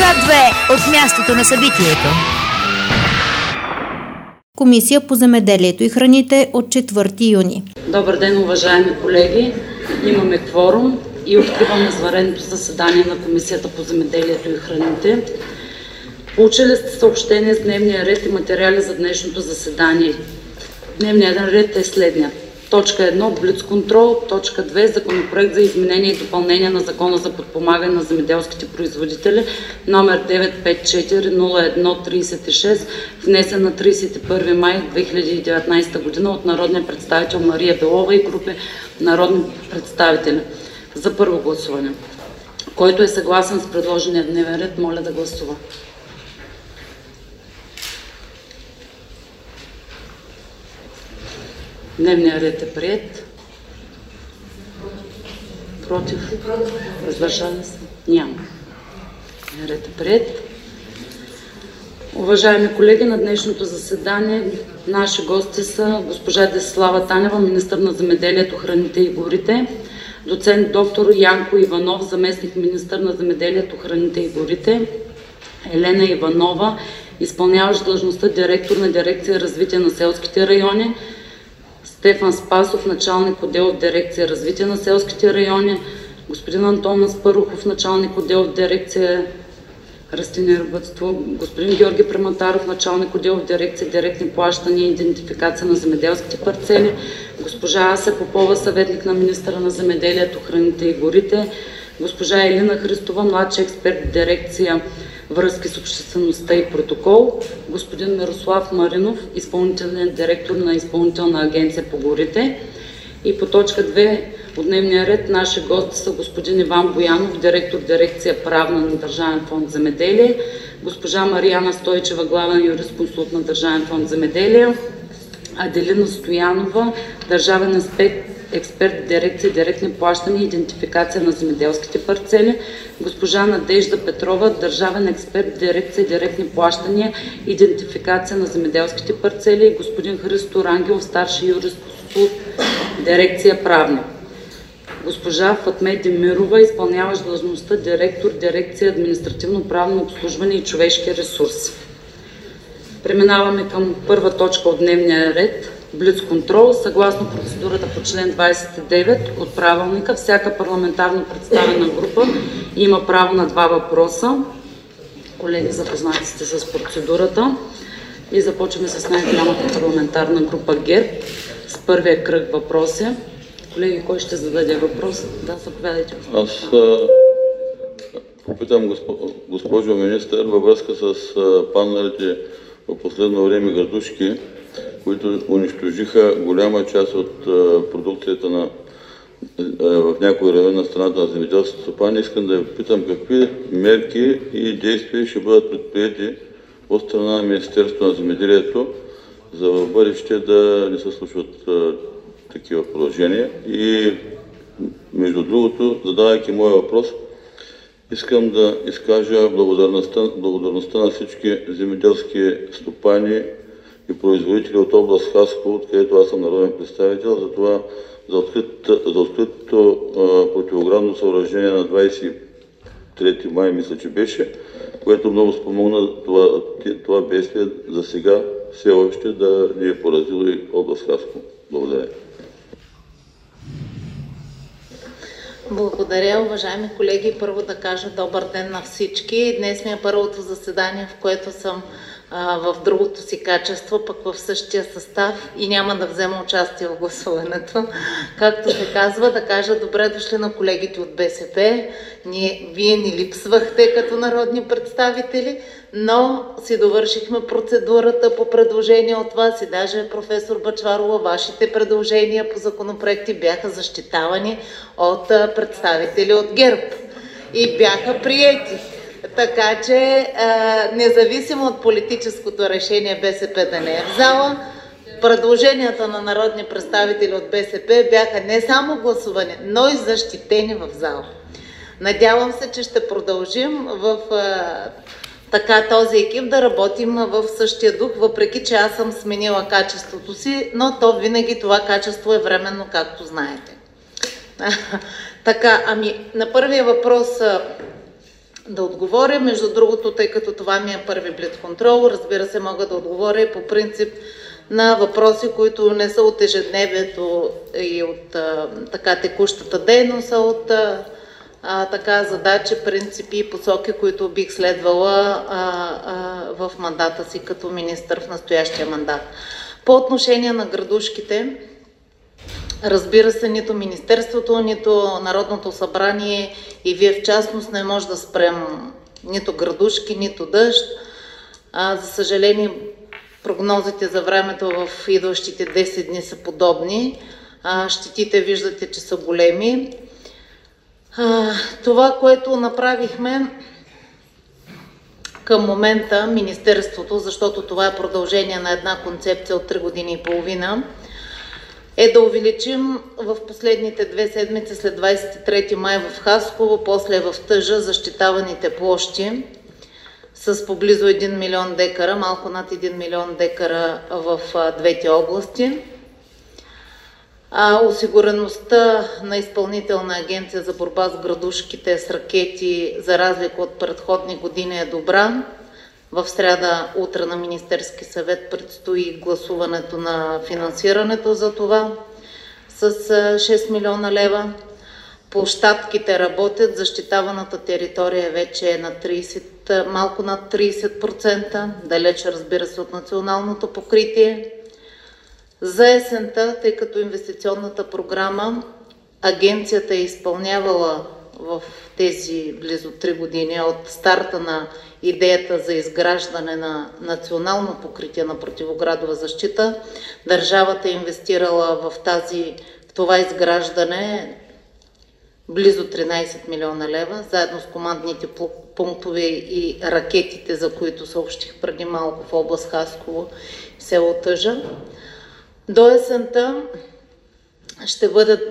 Точка 2 от мястото на събитието. Комисия по земеделието и храните от 4 юни. Добър ден, уважаеми колеги! Имаме кворум и откриваме извънредното заседание на Комисията по земеделието и храните. Получили сте съобщение с дневния ред и материали за днешното заседание. Дневният ред е следният. Точка 1 – блицконтрол. Точка 2 – Законопроект за изменение и допълнение на Закона за подпомагане на земеделските производители, номер 954-01-36, внесен на 31 май 2019 година от народния представител Мария Белова и група народни представители. За първо гласуване. Който е съгласен с предложения дневен ред, моля да гласува. Дневният ред е приет. Против? Въздържали се? Няма. Дневният ред е приет. Уважаеми колеги, на днешното заседание наши гости са госпожа Десислава Танева, министър на земеделието, храните и горите, доцент доктор Янко Иванов, заместник министър на земеделието, храните и горите, Елена Иванова, изпълняващ длъжността директор на дирекция развитие на селските райони, Стефан Спасов, началник отдел в дирекция развитие на селските райони, господин Антон Аспарухов, началник отдел в дирекция растениевъдство, господин Георги Прематаров, началник отдел в дирекция директни плащания и идентификация на земеделските парцели, госпожа Ася Попова, съветник на министъра на земеделието, храните и горите, госпожа Елина Христова, младши експерт в дирекция връзки с обществеността и протокол, господин Мирослав Маринов, изпълнителен директор на Изпълнителна агенция по горите. И по точка 2 от дневния ред наши гости са господин Иван Боянов, директор дирекция правна на Държавен фонд земеделие, госпожа Марияна Стойчева, главен юрисконсулт на Държавен фонд земеделие, Аделина Стоянова, държавен експерт в дирекция директни плащания и идентификация на земеделските парцели, госпожа Надежда Петрова, държавен експерт в дирекция директни плащания и идентификация на земеделските парцели, и господин Христо Рангелов, старши юрисконсулт в дирекция правна. Госпожа Фатме Демирова, изпълняващ длъжността директор дирекция административно-правно обслужване и човешки ресурси. Преминаваме към първа точка от дневния ред – блицконтрол. Съгласно процедурата по член 29 от правилника, всяка парламентарно представена група има право на 2 въпроса. Колеги, запознати сте с процедурата. И започваме с най-голямата парламентарна група ГЕРБ с първия кръг въпроси. Колеги, кой ще зададе въпрос? Да, заповядайте. Аз попитам госпожо министър във връзка с падналите в последно време градушки, които унищожиха голяма част от продукцията в някои райони на страната на земеделските стопани. Искам да ви питам какви мерки и действия ще бъдат предприети от страна на Министерството на земеделието, за в бъдеще да не се случват такива положения. И между другото, задавайки моя въпрос, искам да изкажа благодарността на всички земеделски стопани и производители от област Хасково, откъдето аз съм народен представител, за това за откритото противоградно съоръжение на 23 май, мисля, че беше, което много спомогна това бедствие за сега все още да ни е поразило и област Хасково. Благодаря. Благодаря, уважаеми колеги. Първо да кажа добър ден на всички. Днес ми е първото заседание, в което съм в другото си качество, пък в същия състав и няма да взема участие в гласуването. Както се казва, да кажа добре дошли на колегите от БСП. Вие ни липсвахте като народни представители, но си довършихме процедурата по предложение от вас и даже професор Бъчварова, вашите предложения по законопроекти бяха защитавани от представители от ГЕРБ и бяха приети. Така че, независимо от политическото решение БСП да не е в зала, предложенията на народни представители от БСП бяха не само гласувани, но и защитени в зала. Надявам се, че ще продължим в този екип да работим в същия дух, въпреки че аз съм сменила качеството си, но то винаги това качество е временно, както знаете. Така, на първия въпрос да отговоря. Между другото, тъй като това ми е първи блицконтрол, разбира се, мога да отговоря и по принцип на въпроси, които не са от ежедневието и от текущата дейност, а от задачи, принципи и посоки, които бих следвала в мандата си като министър в настоящия мандат. По отношение на градушките, разбира се, нито Министерството, нито Народното събрание и вие в частност не може да спрем нито градушки, нито дъжд. За съжаление, прогнозите за времето в идващите 10 дни са подобни. Щетите виждате, че са големи. Това, което направихме към момента Министерството, защото това е продължение на една концепция от 3 години и половина, е да увеличим в последните 2 седмици след 23 май в Хасково, после в Тъжа, защитаваните площи с поблизо 1 милион декара, малко над 1 милион декара в двете области. Осигуреността на Изпълнителна агенция за борба с градушките с ракети, за разлика от предходни години, е добра. В сряда утре на Министерски съвет предстои гласуването на финансирането за това с 6 милиона лева. Площадките работят, защитаваната територия вече е на 30, малко над 30%, далеч, разбира се, от националното покритие. За есента, тъй като инвестиционната програма агенцията е изпълнявала в тези близо 3 години от старта на идеята за изграждане на национално покритие на противоградова защита, държавата е инвестирала в това изграждане близо 13 милиона лева, заедно с командните пунктове и ракетите, за които съобщих преди малко в област Хасково и село Тъжа. До есента ще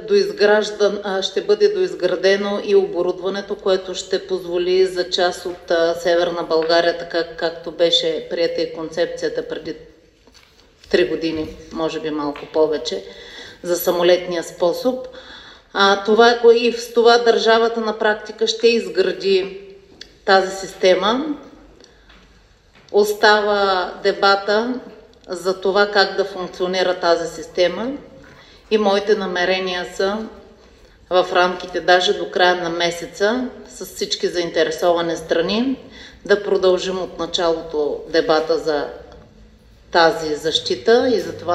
бъде доизградено и оборудването, което ще позволи за част от Северна България, така както беше приета и концепцията преди 3 години, може би малко повече, за самолетния способ. И с това държавата на практика ще изгради тази система. Остава дебата за това как да функционира тази система и моите намерения са в рамките даже до края на месеца с всички заинтересовани страни да продължим от началото дебата за тази защита и за това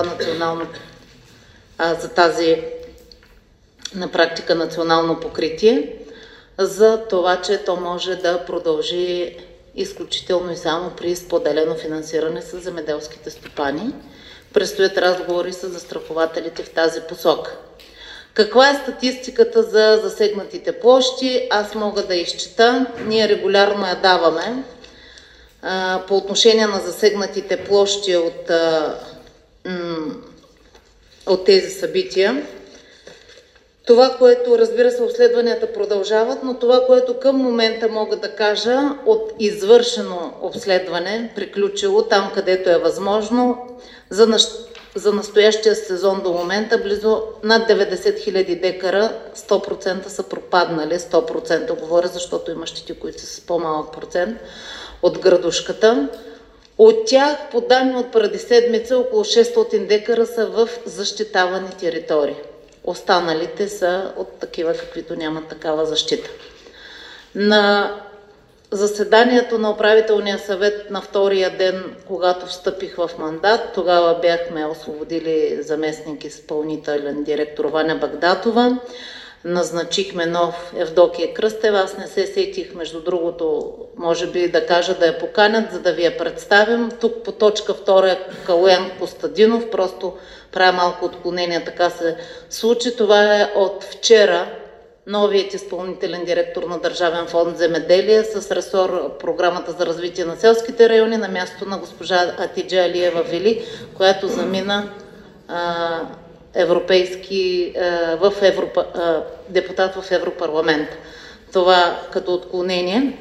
за тази на практика национално покритие, за това, че то може да продължи изключително и само при споделено финансиране с земеделските стопани. Предстоят разговори с застрахователите в тази посока. Каква е статистиката за засегнатите площи? Аз мога да изчета. Ние регулярно я даваме. По отношение на засегнатите площи от тези събития. Това, което, разбира се, обследванията продължават, но това, което към момента мога да кажа от извършено обследване, приключило там, където е възможно, за настоящия сезон до момента близо над 90 хиляди декара 100% са пропаднали. 100% говоря, защото има щети, които са с по-малък процент от градушката. От тях, по данни от преди седмица, около 600 декара са в защитавани територии. Останалите са от такива, каквито нямат такава защита. На заседанието на управителния съвет на втория ден, когато встъпих в мандат, тогава бяхме освободили заместник изпълнителен директор Ваня Багдатова, назначихме нов Евдокия Кръстева. Аз не се сетих, между другото, може би да кажа да я поканят, за да ви я представим. Тук по точка 2 е Калоян Костадинов, просто правя малко отклонение, така се случи. Това е от вчера новият изпълнителен директор на Държавен фонд Земеделие с ресор Програмата за развитие на селските райони на мястото на госпожа Атиджа Алиева Вели, която замина депутат в Европарламент. Това като отклонение.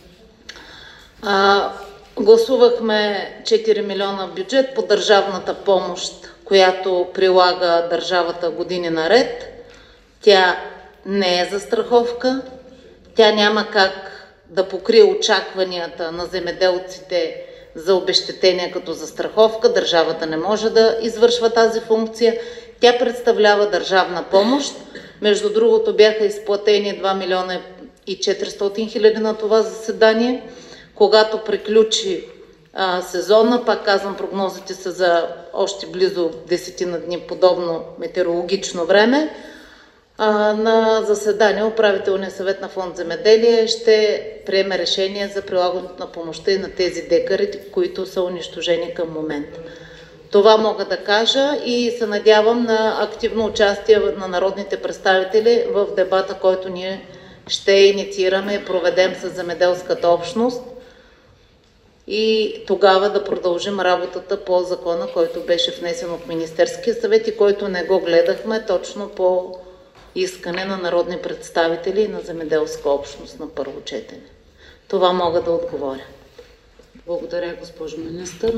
Гласувахме 4 милиона бюджет по държавната помощ, която прилага държавата години наред. Тя не е застраховка. Тя няма как да покрие очакванията на земеделците за обезщетения като застраховка. Държавата не може да извършва тази функция. Тя представлява държавна помощ. Между другото бяха изплатени 2 милиона и 400 хиляди на това заседание. Когато приключи сезона, пак казвам, прогнозите са за още близо 10 дни подобно метеорологично време. На заседание управителния съвет на Фонд Земеделие ще приеме решение за прилагането на помощта и на тези декари, които са унищожени към момента. Това мога да кажа и се надявам на активно участие на народните представители в дебата, който ние ще инициираме и проведем с земеделската общност и тогава да продължим работата по закона, който беше внесен от Министерския съвет и който не го гледахме точно по искане на народни представители и на земеделска общност на първо четене. Това мога да отговоря. Благодаря, госпожо министър.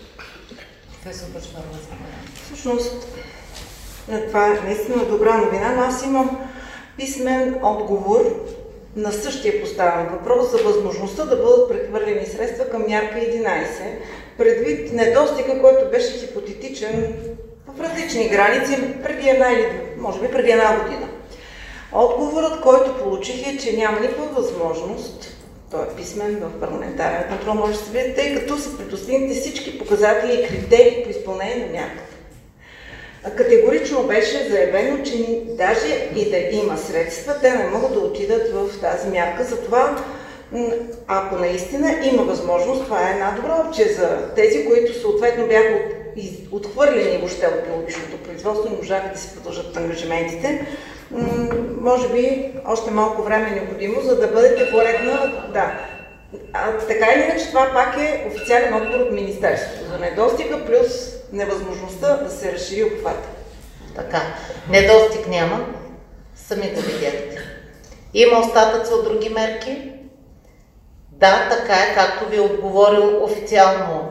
Всъщност, това е наистина добра новина, но аз имам писмен отговор на същия поставен въпрос за възможността да бъдат прехвърлени средства към мярка 11, предвид недостига, който беше хипотетичен в различни граници преди преди една година. Отговорът, който получих е, че няма никаква възможност, той е писмен в парламентарен контрол, може да се види, тъй като са предоставените всички показатели и критерии по изпълнение на мярката. Категорично беше заявено, че даже и да има средства, те не могат да отидат в тази мярка. Затова, ако наистина има възможност, това е една добра опция за тези, които съответно бяха отхвърлени въобще от биологичното производство, не можаха да си продължат ангажиментите. Може би още малко време е необходимо, за да бъдете коректна. Да. Така или иначе, това пак е официален отговор от Министерството за недостига плюс невъзможността да се разшири обхвата. Така, недостиг няма, сами го видяхте. Има остатъци от други мерки? Да, така е, както ви е отговорил официално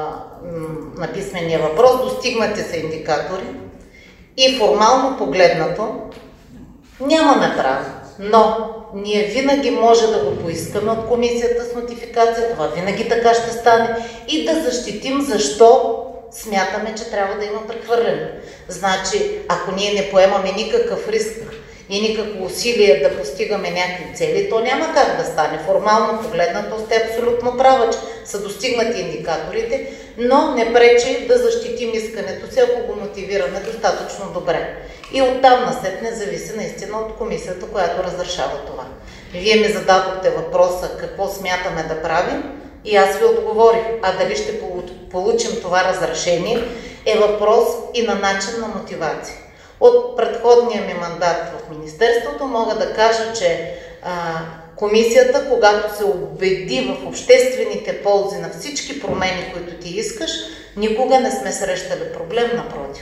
на писмения въпрос, достигнати са индикатори и формално погледнато нямаме право, но ние винаги може да го поискаме от комисията с нотификация, това винаги така ще стане и да защитим защо смятаме, че трябва да има прехвърляне. Значи, ако ние не поемаме никакъв риск и никакво усилие да постигаме някакви цели, то няма как да стане. Формално погледнато сте абсолютно права, че са достигнати индикаторите, но не пречи да защитим искането си, ако го мотивираме достатъчно добре. И оттам насетне зависи наистина от комисията, която разрешава това. Вие ми зададохте въпроса какво смятаме да правим и аз ви отговорих. А дали ще получим това разрешение е въпрос и на начин на мотивация. От предходния ми мандат в Министерството мога да кажа, че комисията, когато се убеди в обществените ползи на всички промени, които ти искаш, никога не сме срещали проблем, напротив.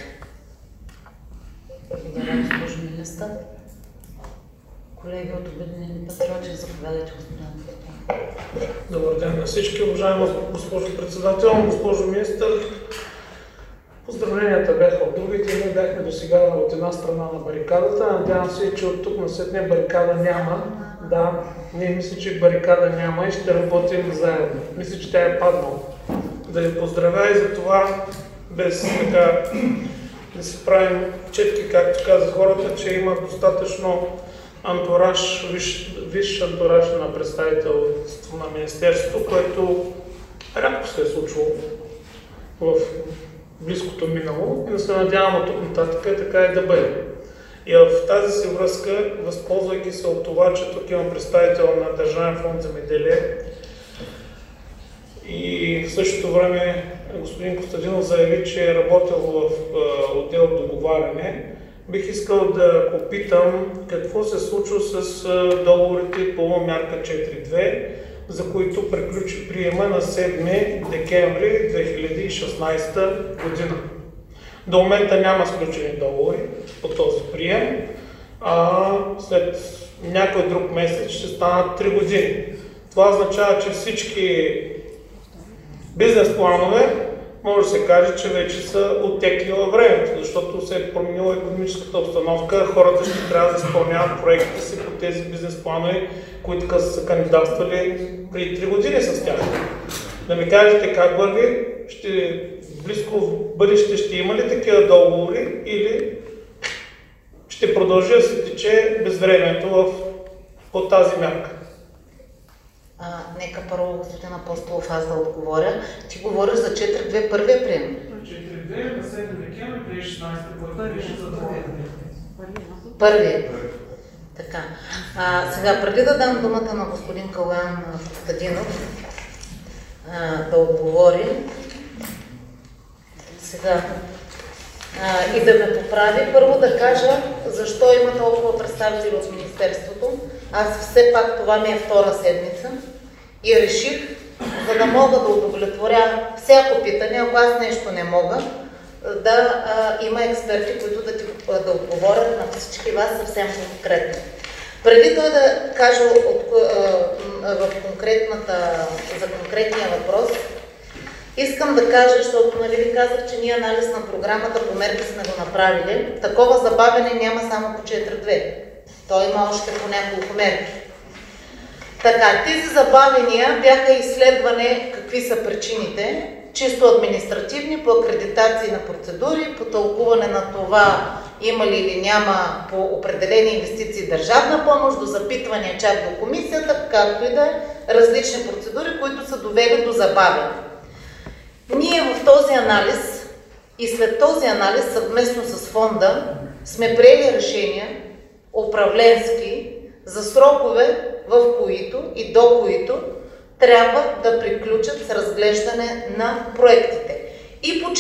Благодаря, госпожо министър. Колеги от Обединени патриоти, заповядайте, господин. Добър ден на всички, уважаема госпожо председател, госпожо министър. Поздравленията бяха от другите, ние бяхме до сега от една страна на барикадата. Надявам се, че от тук насетне барикада няма. Да, ние мисля, че барикада няма и ще работим заедно. Мисля, че тя е паднала. Да ви поздравя и за това, без така да си правим четки, както каза хората, че има достатъчно антураж, висш антураж на представителство на Министерството, което рядко се е случвало в близкото минало и да се надявам от тук нататък така и да бъде. И в тази си връзка, възползвайки се от това, че тук имам представител на Държавен фонд Земеделие и в същото време господин Костадинов заяви, че е работил в отдел договаряне, бих искал да попитам какво се случва с договорите по мярка 4.2, за които приключи приема на 7 декември 2016 година. До момента няма сключени договори по този прием, а след някой друг месец ще станат 3 години. Това означава, че всички бизнес планове може да се каже, че вече са оттекли във времето, защото се е променила икономическата обстановка, хората ще трябва да изпълняват проектите си по тези бизнес планове, които са кандидатствали преди 3 години с тях. Да ми кажете как върви, близко в бъдеще ще има ли такива договори или ще продължи да се тече безвремието по тази мярка? Нека първо, господин Апостолов, аз да отговоря. Ти говориш за 4.2 първия прием. 4.2 на 7 декември 2016 който беше за Първия. Така. Сега, преди да дам думата на господин Калоян Костадинов да отговори, сега и да ме поправи, първо да кажа защо има толкова представители от Министерството. Аз все пак това ми е втора седмица и реших, за да мога да удовлетворя всяко питане, ако аз нещо не мога, да има експерти, които да отговорят на всички вас съвсем конкретно. Преди той да каже за конкретния въпрос, искам да кажа, защото ви казах, че ние анализ на програмата по мерки сме го направили. Такова забавяне няма само по 4.2. Той има още по няколко мерки. Така, тези забавения бяха изследване какви са причините, чисто административни, по акредитации на процедури, по тълкуване на това има ли или няма по определени инвестиции държавна помощ, до запитвания чак до комисията, както и да е, различни процедури, които са довели до забавяне. Ние в този анализ и след този анализ съвместно с фонда сме приели решения управленски за срокове, в които и до които трябва да приключат с разглеждане на проектите. И по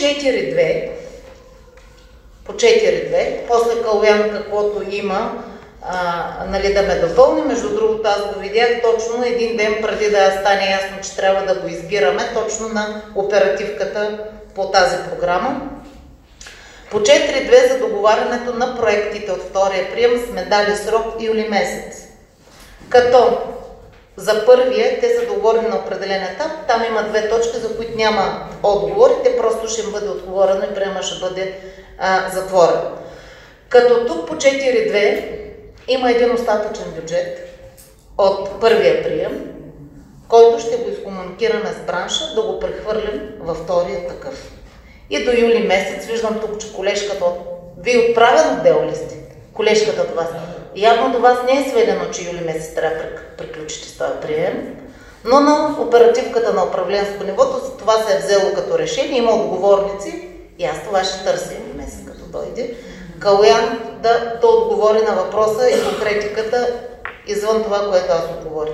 4.2, после Калоян каквото има, да ме допълни. Между другото, аз го видях точно един ден преди да стане ясно, че трябва да го избираме, точно на оперативката по тази програма. По 4.2 за договарянето на проектите от втория прием сме дали срок юли месец. Като за първия те са договорени на определен етап, там има 2 точки, за които няма отговори, те просто ще им бъде отговорено и приема ще бъде затворен. Като тук по 4.2 има един остатъчен бюджет от първия прием, който ще го изкомуникираме с бранша, да го прехвърлим във втория такъв. И до юли месец, виждам тук, че колежката, вие отправен отдел ли сте? Колежката до вас. Явно до вас не е сведено, че юли месец трябва да приключите с този прием, но на оперативката на управленско нивото това се е взело като решение, има отговорници и аз това ще търся юли месец, като дойде. Калоян да отговори на въпроса и конкретиката извън това, което аз отговоря.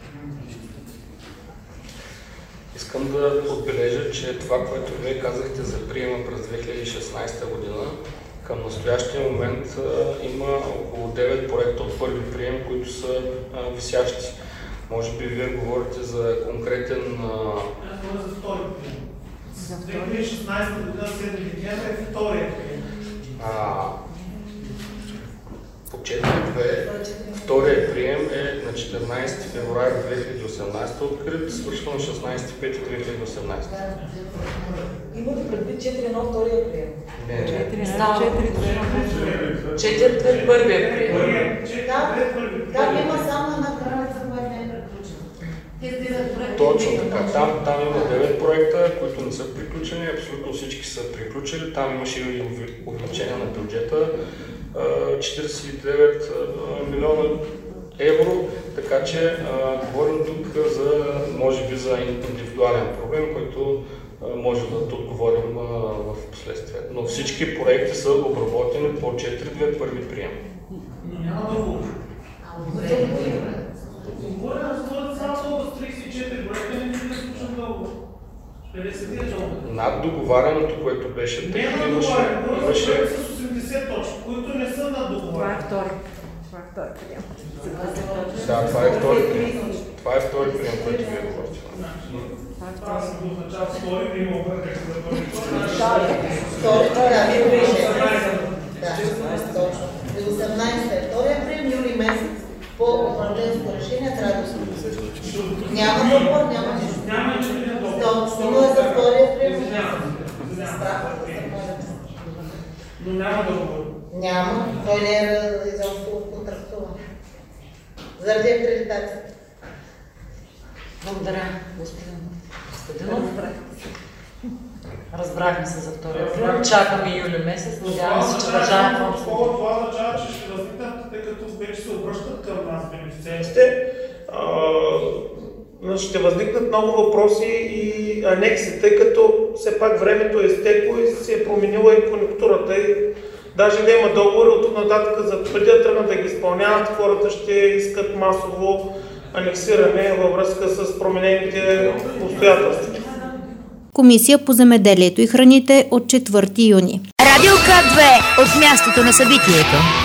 Искам да отбележа, че това, което вие казахте за приема през 2016 година, към настоящия момент има около 9 проекта от първи прием, които са висящи. Може би вие говорите за конкретен... За втори прием. За 2016 година 7 декември е втория прием. По 4.2 втория прием е на 14 февруари 2018 открит, свършва на 16 май 2018. Имате предвид 4.1 втория прием? Не. 4.2 първия прием. Да, има само една граница, която не е приключена. Точно така. Там има 9 проекта, които не са приключени, абсолютно всички са приключили. Там имаше и увеличение на бюджета. 49 милиона евро, така че говорим тук може би за индивидуален проблем, който може да отговорим в последствие. Но всички проекти са обработени по 4.2 първи прием. Но няма договор. Договор е само област 34 проекта, не е изключен договор. Над договарянето, което беше не е над договарянето, с 80 точки, които не са над договарянето. Това е втори прием. Да, това е втори прием. Това е втори прием, който вие говорите. Това се означава втори прием, обърнах за първи. Втори прием. 18 е втория прием, юли месец по управленско решение трябва да се няма договор, няма нищо. Няма нищо. Точно е за втория прием. Няма договор. Няма. Той не е изобщо контрактуван. Заради акредитацията. Благодаря, господин Костадинов. Разбрахме се за втория април. Чакаме юли месец. Надяваме се, че държавен фонд. Това означава, че ще възникнат, тъй като вече се обръщат към нас бенефициентите. Ще възникнат много въпроси и анекси, тъй като все пак времето е изтекло и се е променила и конюнктурата. И даже да има договори, от нататък за преди да тръгнат да ги изпълняват, хората ще искат масово анексиране във връзка с променените обстоятелства. Комисия по земеделието и храните от 4 юни. Радио К2 от мястото на събитието.